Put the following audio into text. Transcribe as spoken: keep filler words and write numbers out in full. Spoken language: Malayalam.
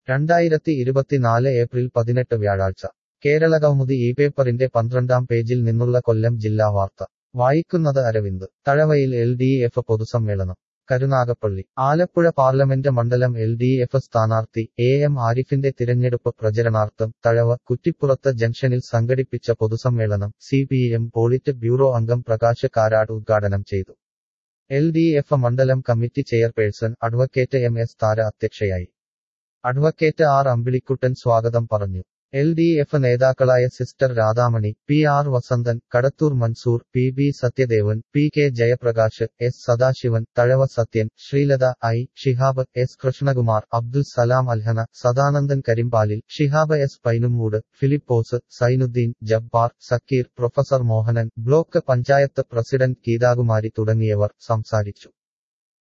രണ്ടായിരത്തി ഇരുപത്തിനാല് ഏപ്രിൽ പതിനെട്ട് വ്യാഴാഴ്ച കേരളകൗമുദി ഈ പേപ്പറിന്റെ പന്ത്രണ്ടാം പേജിൽ നിന്നുള്ള കൊല്ലം ജില്ലാ വാർത്ത വായിക്കുന്നത് അരവിന്ദ്. തഴവയിൽ എൽ ഡി എഫ് പൊതുസമ്മേളനം. കരുനാഗപ്പള്ളി. ആലപ്പുഴ പാർലമെന്റ് മണ്ഡലം എൽ ഡി എഫ് സ്ഥാനാർത്ഥി എ എം ആരിഫിന്റെ തിരഞ്ഞെടുപ്പ് പ്രചരണാർത്ഥം തഴവ കുറ്റിപ്പുറത്ത് ജംഗ്ഷനിൽ സംഘടിപ്പിച്ച പൊതുസമ്മേളനം C P M polit bureau അംഗം പ്രകാശ് കാരാട് ഉദ്ഘാടനം ചെയ്തു. എൽ ഡി എഫ് മണ്ഡലം committee chairperson advocate M S Thara അധ്യക്ഷയായി. അഡ്വക്കേറ്റ് ആർ അമ്പിളിക്കുട്ടൻ സ്വാഗതം പറഞ്ഞു. എൽ ഡി എഫ് നേതാക്കളായ sister Radhamani, P R Vasanthan, Kadathur Mansoor, P B Sathyadevan, P K Jayaprakash, S Sadasivan, Thazhava Sathyan, Sreelatha I, Shihab, S Krishnakumar, Abdul Salam Alhana, Sadanandan Karimpalil, Shihab S Painumoodu, Philipose, Sainudheen, Jabbar, Sakeer, professor Mohanan, block panchayat president Geethakumari തുടങ്ങിയവർ സംസാരിച്ചു.